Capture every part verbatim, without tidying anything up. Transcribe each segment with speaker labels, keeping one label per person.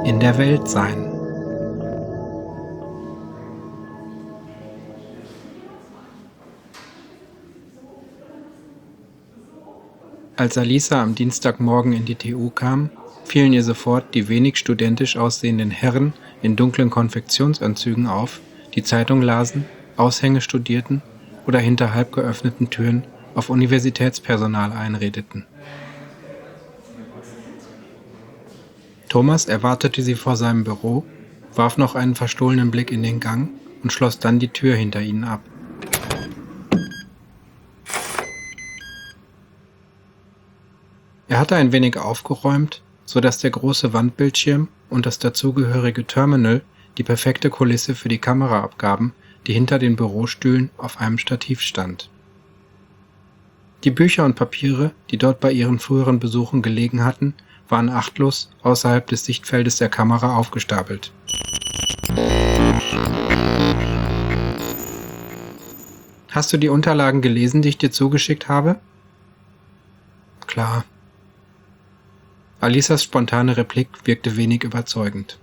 Speaker 1: in der Welt sein. Als Alisa am Dienstagmorgen in die T U kam, fielen ihr sofort die wenig studentisch aussehenden Herren in dunklen Konfektionsanzügen auf, die Zeitung lasen, Aushänge studierten oder hinter halb geöffneten Türen auf Universitätspersonal einredeten. Thomas erwartete sie vor seinem Büro, warf noch einen verstohlenen Blick in den Gang und schloss dann die Tür hinter ihnen ab. Er hatte ein wenig aufgeräumt, so dass der große Wandbildschirm und das dazugehörige Terminal die perfekte Kulisse für die Kamera abgaben, die hinter den Bürostühlen auf einem Stativ stand. Die Bücher und Papiere, die dort bei ihren früheren Besuchen gelegen hatten, waren achtlos außerhalb des Sichtfeldes der Kamera aufgestapelt. »Hast du die Unterlagen gelesen, die ich dir zugeschickt habe?« »Klar.« Alisas spontane Replik wirkte wenig überzeugend.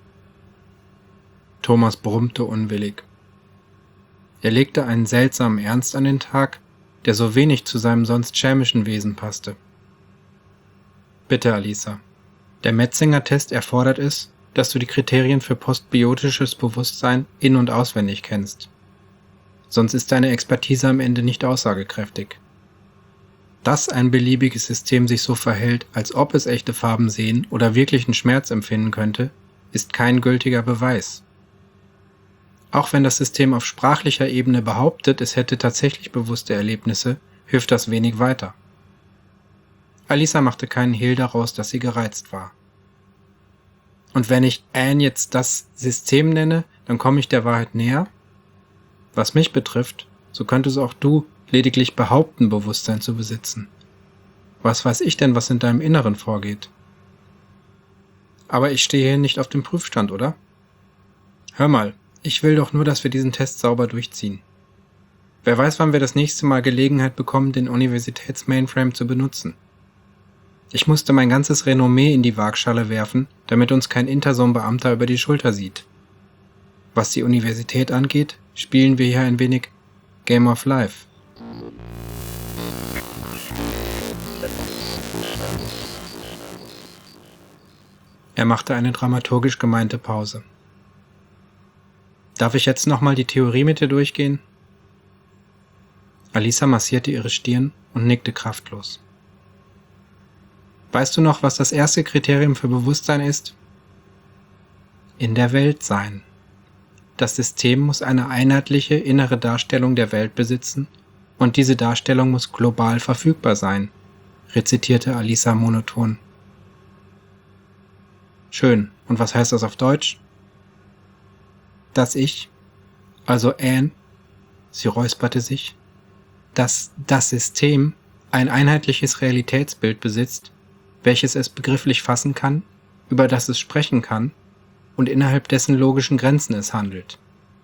Speaker 1: Thomas brummte unwillig. Er legte einen seltsamen Ernst an den Tag, der so wenig zu seinem sonst schelmischen Wesen passte. »Bitte, Alisa, der Metzinger-Test erfordert es, dass du die Kriterien für postbiotisches Bewusstsein in- und auswendig kennst. Sonst ist deine Expertise am Ende nicht aussagekräftig. Dass ein beliebiges System sich so verhält, als ob es echte Farben sehen oder wirklichen Schmerz empfinden könnte, ist kein gültiger Beweis. Auch wenn das System auf sprachlicher Ebene behauptet, es hätte tatsächlich bewusste Erlebnisse, hilft das wenig weiter.« Alisa machte keinen Hehl daraus, dass sie gereizt war. »Und wenn ich Anne jetzt das System nenne, dann komme ich der Wahrheit näher? Was mich betrifft, so könntest auch du lediglich behaupten, Bewusstsein zu besitzen. Was weiß ich denn, was in deinem Inneren vorgeht? Aber ich stehe hier nicht auf dem Prüfstand, oder? Hör mal, ich will doch nur, dass wir diesen Test sauber durchziehen. Wer weiß, wann wir das nächste Mal Gelegenheit bekommen, den Universitäts-Mainframe zu benutzen. Ich musste mein ganzes Renommee in die Waagschale werfen, damit uns kein Intersom-Beamter über die Schulter sieht. Was die Universität angeht, spielen wir hier ein wenig Game of Life.« Er machte eine dramaturgisch gemeinte Pause. »Darf ich jetzt nochmal die Theorie mit dir durchgehen?« Alisa massierte ihre Stirn und nickte kraftlos. »Weißt du noch, was das erste Kriterium für Bewusstsein ist?« »In der Welt sein. Das System muss eine einheitliche innere Darstellung der Welt besitzen und diese Darstellung muss global verfügbar sein«, rezitierte Alisa monoton. »Schön. Und was heißt das auf Deutsch?« »Dass ich, also Anne«, sie räusperte sich, »dass das System ein einheitliches Realitätsbild besitzt, welches es begrifflich fassen kann, über das es sprechen kann und innerhalb dessen logischen Grenzen es handelt.«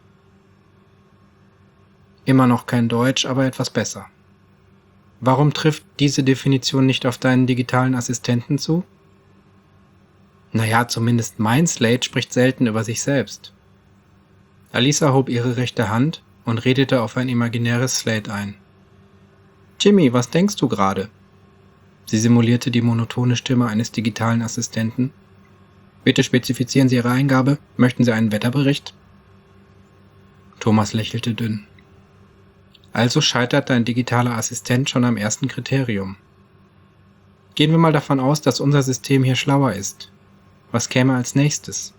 Speaker 1: Immer noch kein Deutsch, aber etwas besser. Warum trifft diese Definition nicht auf deinen digitalen Assistenten zu? Naja, zumindest mein Slate spricht selten über sich selbst. Alisa hob ihre rechte Hand und redete auf ein imaginäres Slate ein. »Jimmy, was denkst du gerade?« Sie simulierte die monotone Stimme eines digitalen Assistenten. »Bitte spezifizieren Sie Ihre Eingabe. Möchten Sie einen Wetterbericht?« Thomas lächelte dünn. »Also scheitert dein digitaler Assistent schon am ersten Kriterium. Gehen wir mal davon aus, dass unser System hier schlauer ist. Was käme als nächstes?«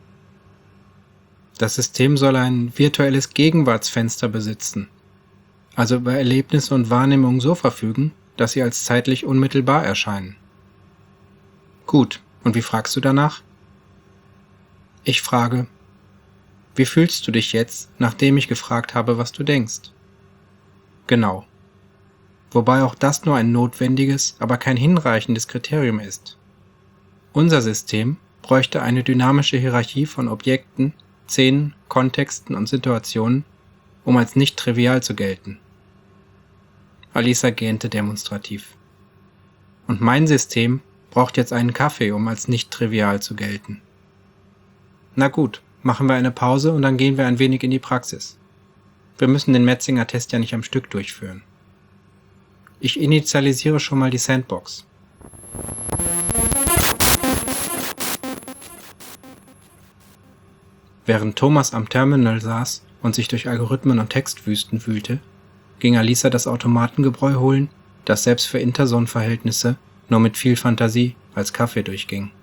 Speaker 1: Das System soll ein virtuelles Gegenwartsfenster besitzen, also über Erlebnisse und Wahrnehmungen so verfügen, dass sie als zeitlich unmittelbar erscheinen. Gut, und wie fragst du danach? Ich frage, wie fühlst du dich jetzt, nachdem ich gefragt habe, was du denkst? Genau. Wobei auch das nur ein notwendiges, aber kein hinreichendes Kriterium ist. Unser System bräuchte eine dynamische Hierarchie von Objekten, Szenen, Kontexten und Situationen, um als nicht trivial zu gelten. Alisa gähnte demonstrativ. Und mein System braucht jetzt einen Kaffee, um als nicht trivial zu gelten. Na gut, machen wir eine Pause und dann gehen wir ein wenig in die Praxis. Wir müssen den Metzinger-Test ja nicht am Stück durchführen. Ich initialisiere schon mal die Sandbox. Während Thomas am Terminal saß und sich durch Algorithmen und Textwüsten wühlte, ging Alisa das Automatengebräu holen, das selbst für Interson-Verhältnisse nur mit viel Fantasie als Kaffee durchging.